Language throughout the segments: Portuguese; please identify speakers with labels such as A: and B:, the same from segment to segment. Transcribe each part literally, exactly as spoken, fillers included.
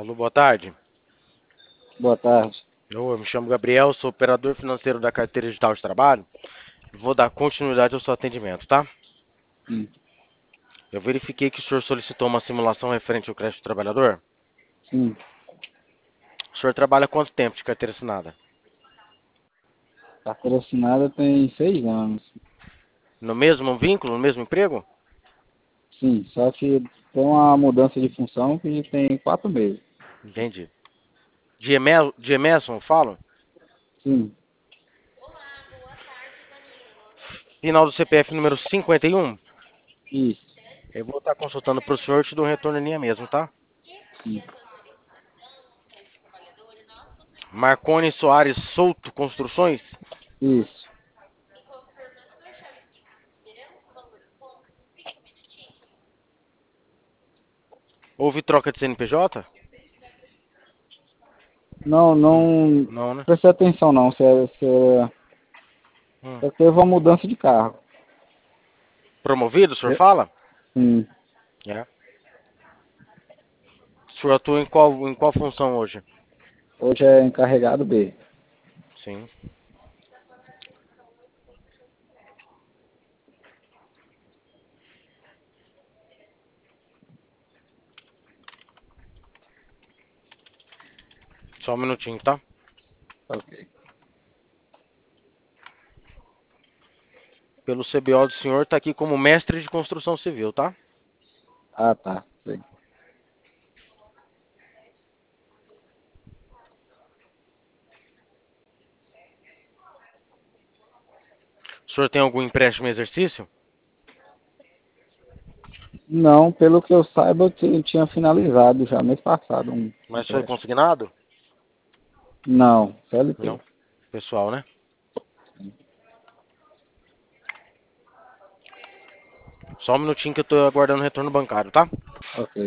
A: Alô, boa tarde.
B: Boa tarde.
A: Eu, eu me chamo Gabriel, sou operador financeiro da carteira digital de trabalho. Vou dar continuidade ao seu atendimento, tá?
B: Sim,
A: Eu verifiquei que o senhor solicitou uma simulação referente ao crédito do trabalhador.
B: sim.
A: O senhor trabalha há quanto tempo de carteira assinada?
B: Carteira assinada tem seis anos.
A: No mesmo vínculo, no mesmo emprego?
B: Sim, só que tem uma mudança de função que tem quatro meses.
A: Entendi. De Eme- de Emerson, falo?
B: Sim,
A: Final do C P F número cinquenta e um.
B: isso.
A: Eu vou estar consultando para o senhor e te dou um retorno em linha mesmo, tá?
B: Sim,
A: Marcone Soares Souto Construções.
B: isso.
A: Houve troca de C N P J?
B: Não,
A: Hum,
B: não
A: Não, né?
B: preste atenção não. Você, você,
A: Hum.
B: você teve uma mudança de cargo.
A: Promovido, o senhor
B: É,
A: fala?
B: sim.
A: É. O senhor atua em qual, em qual função hoje?
B: Hoje é encarregado B.
A: Sim. Só um minutinho, tá?
B: Ok.
A: Pelo C B O do senhor, tá aqui como mestre de construção civil, tá?
B: Ah, tá. Sim.
A: O senhor tem algum empréstimo em exercício?
B: Não, pelo que eu saiba, eu ti- tinha finalizado já mês passado um
A: Mas foi
B: empréstimo.
A: consignado?
B: Não, C L T.
A: Não. Pessoal, né? Só um minutinho que eu tô aguardando o retorno bancário, tá?
B: Ok.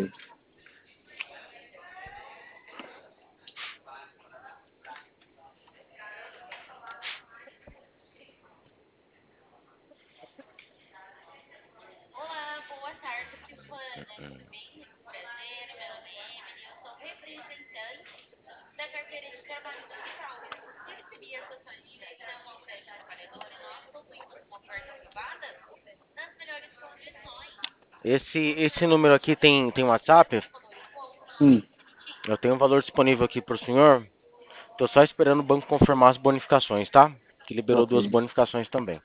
A: Esse, esse número aqui tem, tem WhatsApp?
B: Sim.
A: Eu tenho um valor disponível aqui pro senhor. Tô só esperando o banco confirmar as bonificações, tá? Que liberou
B: Ok.
A: duas bonificações também.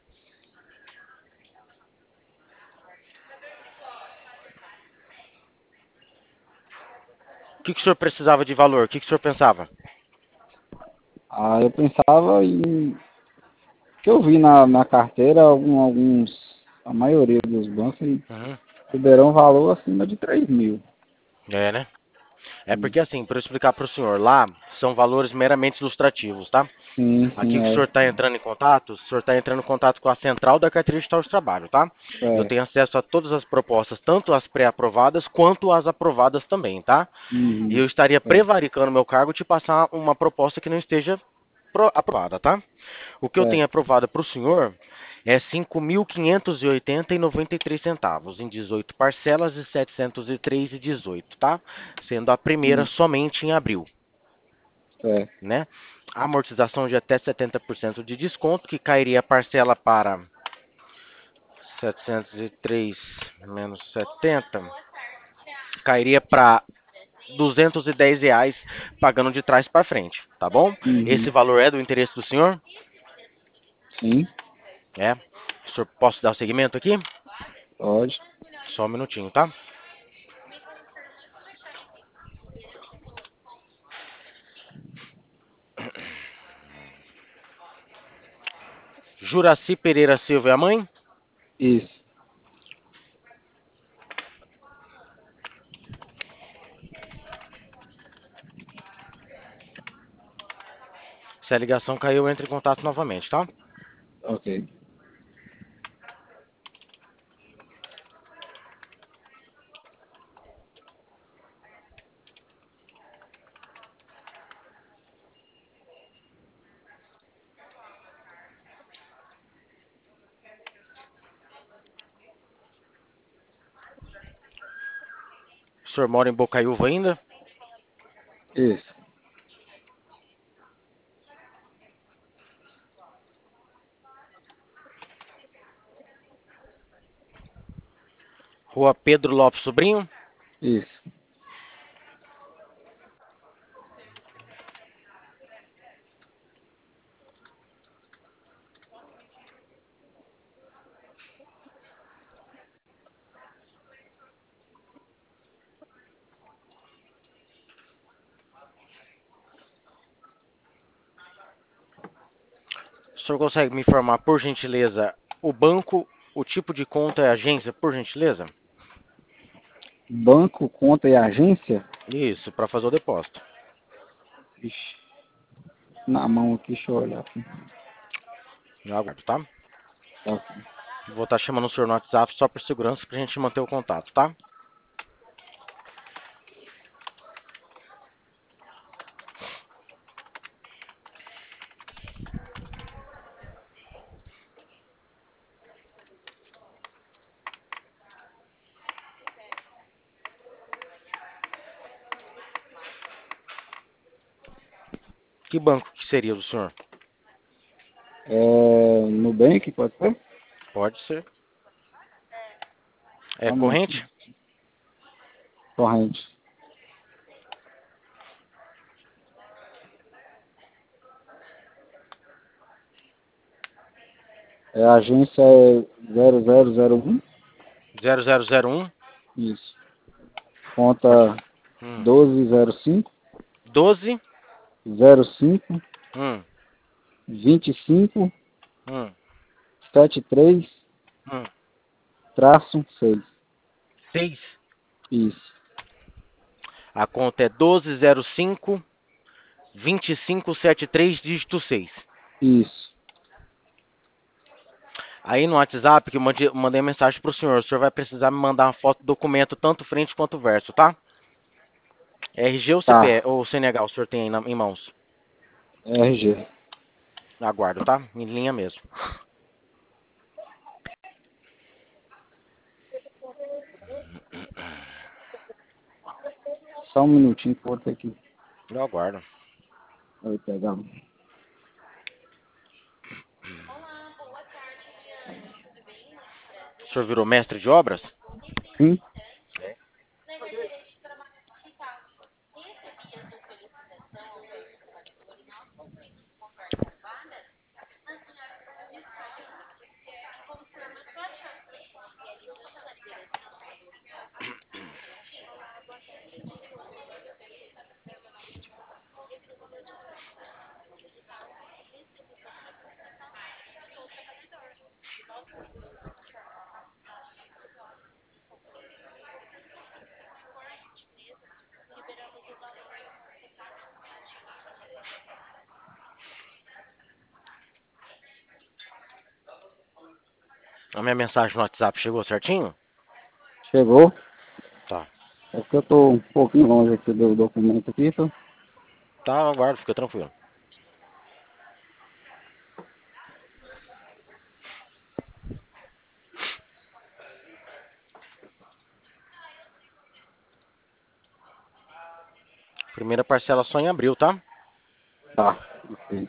A: O que, que o senhor precisava de valor? O que, que o senhor pensava?
B: Ah, eu pensava em que eu vi na, na carteira algum, alguns, a maioria dos bancos
A: Uhum.
B: liberou um valor acima de três mil.
A: É, né? É
B: Sim,
A: porque assim, para eu explicar para o senhor, lá são valores meramente ilustrativos, tá?
B: sim,
A: Aqui
B: sim,
A: que o
B: é.
A: senhor está entrando em contato, o senhor está entrando em contato com a central da carteira digital de trabalho, tá? Eu
B: É.
A: tenho acesso a todas as propostas, tanto as pré-aprovadas quanto as aprovadas também, tá? E
B: Uhum,
A: eu estaria
B: é,
A: prevaricando meu cargo de passar uma proposta que não esteja pro- aprovada, tá? O que eu
B: é.
A: tenho aprovado para o senhor é cinco mil quinhentos e oitenta e noventa e três centavos em dezoito parcelas de setecentos e três e dezoito, tá? Sendo a primeira
B: Sim,
A: somente em abril,
B: é.
A: né? A amortização de até setenta por cento de desconto, que cairia a parcela para setecentos e três menos setenta, cairia para duzentos e dez reais pagando de trás para frente, tá bom? Esse
B: Uhum,
A: valor é do interesse do senhor?
B: sim,
A: É. O senhor, posso dar o segmento aqui?
B: pode.
A: Só um minutinho, tá? Juraci Pereira Silva é a mãe?
B: Isso.
A: Se a ligação caiu, entre em contato novamente, tá?
B: Ok.
A: O senhor mora em Bocaiúva ainda?
B: Isso.
A: Rua Pedro Lopes Sobrinho?
B: Isso.
A: O senhor consegue me informar, por gentileza, o banco, o tipo de conta e agência, por gentileza?
B: Banco, conta e agência?
A: Isso, para fazer o depósito.
B: Ixi. Na mão aqui, deixa eu olhar aqui.
A: Eu aguardo, tá?
B: Tá aqui.
A: Vou estar chamando o senhor no WhatsApp só por segurança pra gente manter o contato, tá? Que banco que seria do senhor?
B: É, Nubank, pode ser?
A: Pode ser. É
B: Só um
A: corrente?
B: minutinho. Corrente. É, a agência é zero zero zero um.
A: zero zero zero um.
B: Isso.
A: Pode.
B: Conta
A: Hum.
B: doze zero cinco.
A: doze.
B: zero cinco.
A: Hum.
B: vinte e cinco.
A: Hum.
B: setenta e três.
A: Hum.
B: Traço seis.
A: seis.
B: Isso.
A: A conta é doze zero cinco vinte e cinco setenta e três, dígito seis.
B: Isso.
A: Aí no WhatsApp que eu mandei, mandei mensagem pro senhor. O senhor vai precisar me mandar uma foto do documento, tanto frente quanto verso, tá? R G ou C P
B: Tá.
A: ou C N H o senhor tem aí na, em mãos?
B: R G.
A: Aguardo, tá? Em linha mesmo.
B: Só um minutinho que eu vou ter que
A: Eu aguardo.
B: eu pegar.
A: O senhor virou mestre de obras?
B: Sim?
A: A minha mensagem no WhatsApp chegou certinho?
B: Chegou?
A: Tá.
B: É porque eu tô um pouquinho longe aqui do documento aqui, então.
A: Tá, eu aguardo, fica tranquilo. Primeira parcela só em abril, tá?
B: Tá. Ok.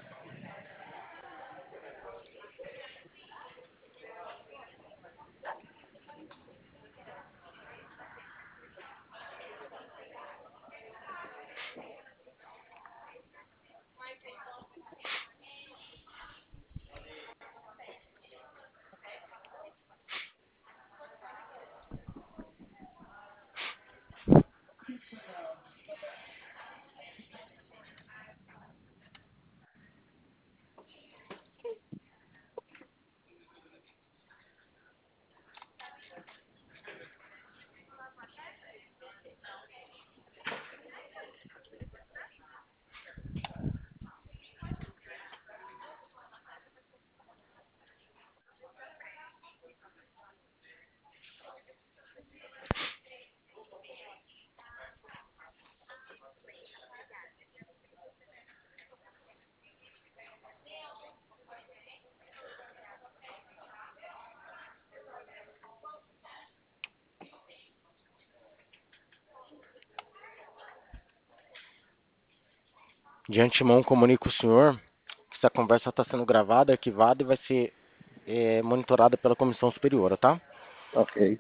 A: De antemão, comunico o senhor que essa conversa está sendo gravada, arquivada e vai ser é, monitorada pela comissão superiora, tá?
B: Ok.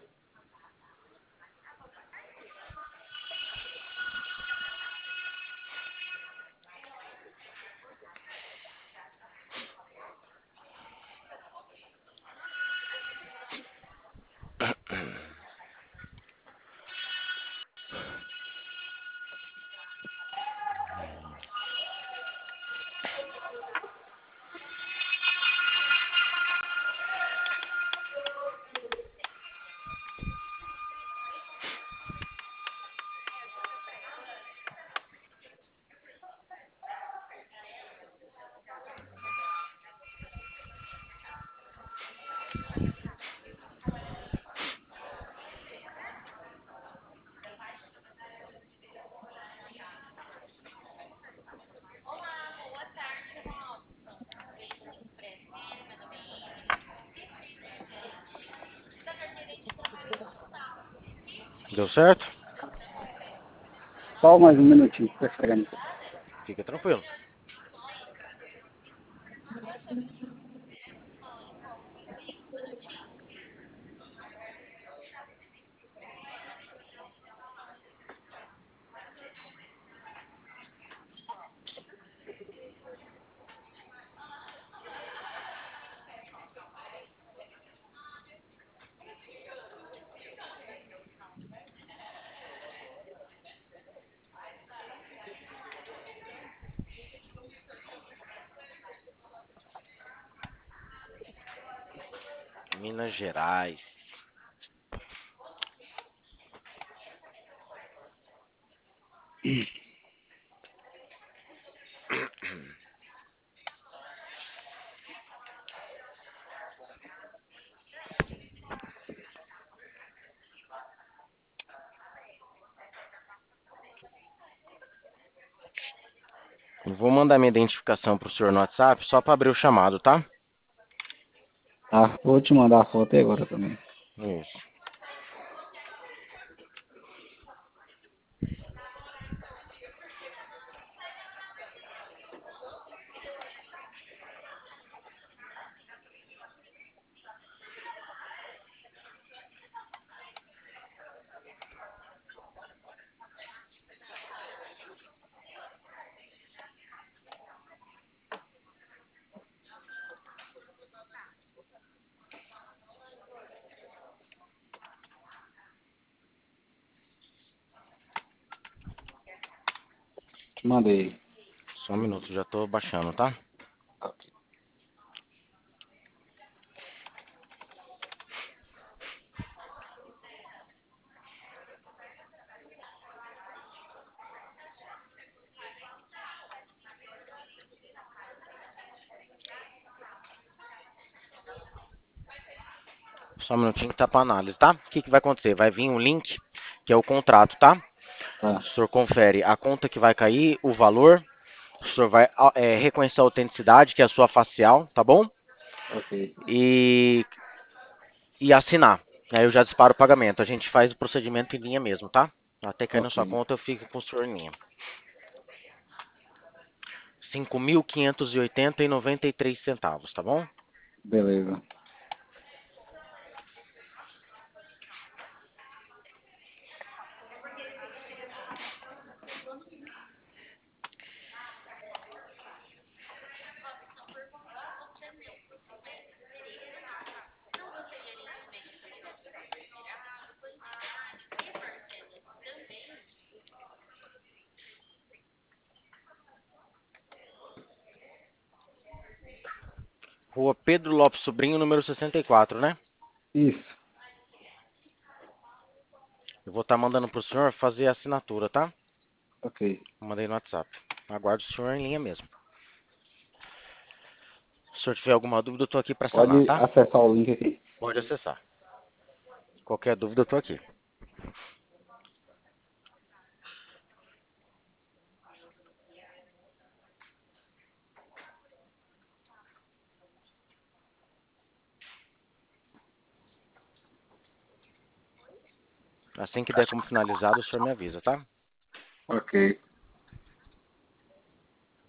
A: Deu certo?
B: Só mais um minutinho, tá chegando.
A: Fica tranquilo. Minas Gerais. Eu vou mandar minha identificação pro senhor no WhatsApp só para abrir o chamado, tá?
B: Tá, vou te mandar a foto aí agora também.
A: Isso.
B: Te mandei.
A: Só um minuto, já tô baixando, tá?
B: Ok.
A: Só um minutinho que tá para análise, tá? O que, que vai acontecer? Vai vir um link, que é o contrato, tá?
B: Tá,
A: O senhor confere a conta que vai cair, o valor. O senhor vai é, reconhecer a autenticidade, que é a sua facial, tá bom?
B: ok.
A: E, e assinar. Aí eu já disparo o pagamento. A gente faz o procedimento em linha mesmo, tá? Até cair na sua
B: Ok.
A: conta, eu fico com o senhor em linha. cinco mil quinhentos e oitenta e noventa e três centavos, tá bom?
B: Beleza.
A: Rua Pedro Lopes Sobrinho, número sessenta e quatro, né?
B: Isso.
A: Eu vou estar mandando pro senhor fazer a assinatura, tá?
B: Ok.
A: Mandei no WhatsApp. Aguardo o senhor em linha mesmo. Se o senhor tiver alguma dúvida, eu tô aqui para sanar,
B: Pode
A: tá?
B: acessar o link aqui.
A: Pode acessar. Qualquer dúvida, eu tô aqui. Assim que der como finalizado, o senhor me avisa, tá?
B: Ok.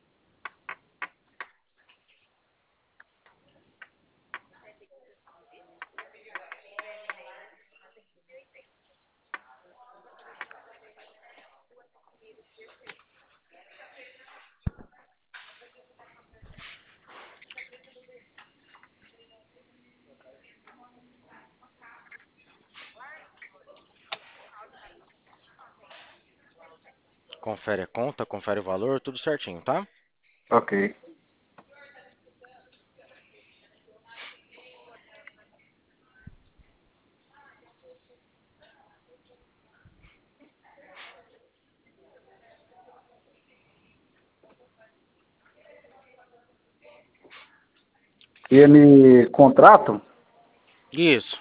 A: Confere a conta, confere o valor, tudo certinho, tá?
B: Ok. E ele contrato?
A: Isso.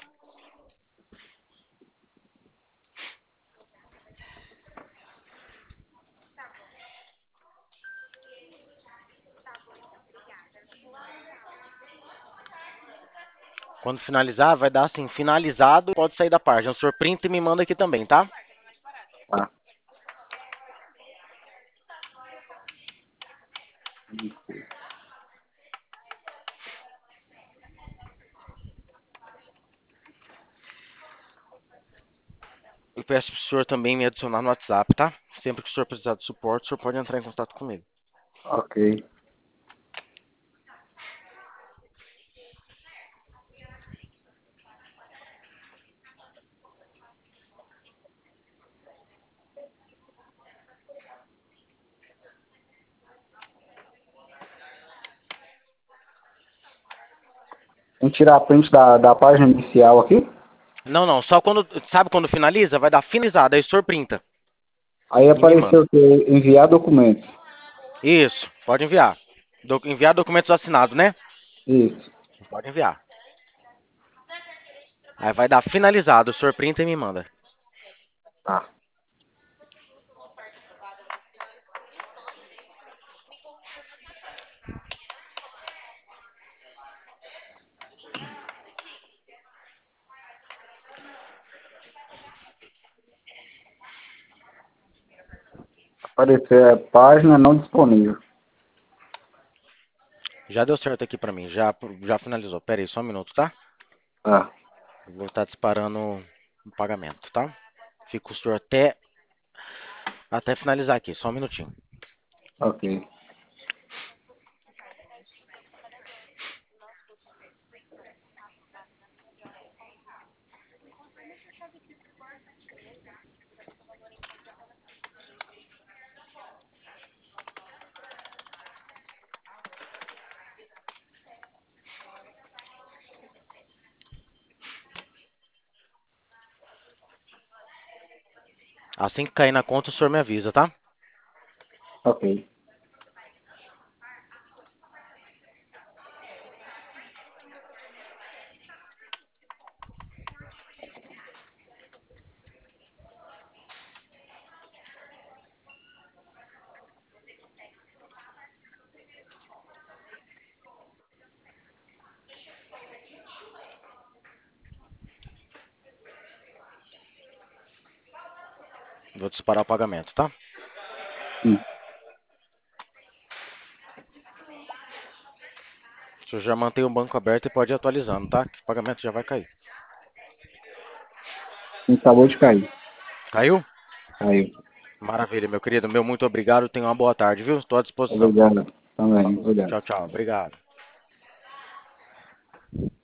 A: Quando finalizar, vai dar assim, finalizado, pode sair da página. O senhor printa e me manda aqui também, tá?
B: Tá.
A: Eu peço pro senhor também me adicionar no WhatsApp, tá? Sempre que o senhor precisar de suporte, o senhor pode entrar em contato comigo.
B: Ok. Tem que tirar a print da, da página inicial aqui.
A: Não, não, só quando, sabe quando finaliza? Vai dar finalizado, aí o senhor printa
B: Aí
A: e me
B: apareceu
A: manda.
B: que enviar documentos.
A: Isso, pode enviar. Do- enviar documentos assinados, né?
B: Isso.
A: Pode enviar. Aí vai dar finalizado, o senhor printa e me manda.
B: Tá. Aparecer a página não disponível.
A: Já deu certo aqui pra mim, já, já finalizou. Pera aí, só um minuto, tá?
B: Tá.
A: Eu vou estar disparando o pagamento, tá? Fica o senhor até, até finalizar aqui, só um minutinho.
B: Ok.
A: Assim que cair na conta, o senhor me avisa, tá?
B: Ok.
A: Vou disparar o pagamento, tá?
B: Sim.
A: O senhor já mantém o banco aberto e pode ir atualizando, tá? Que o pagamento já vai cair.
B: Acabou de cair.
A: Caiu?
B: Caiu.
A: Maravilha, meu querido. Meu muito obrigado. Tenha uma boa tarde, viu? Estou à disposição.
B: Obrigado. Também.
A: Falou.
B: Obrigado.
A: Tchau, tchau. Obrigado.